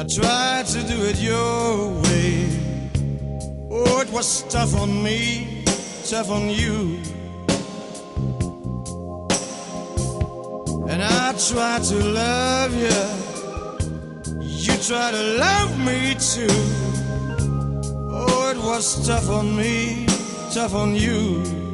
I tried to do it your way. Oh, it was tough on me, tough on you. And I tried to love you, you tried to love me too. Oh, it was tough on me, tough on you.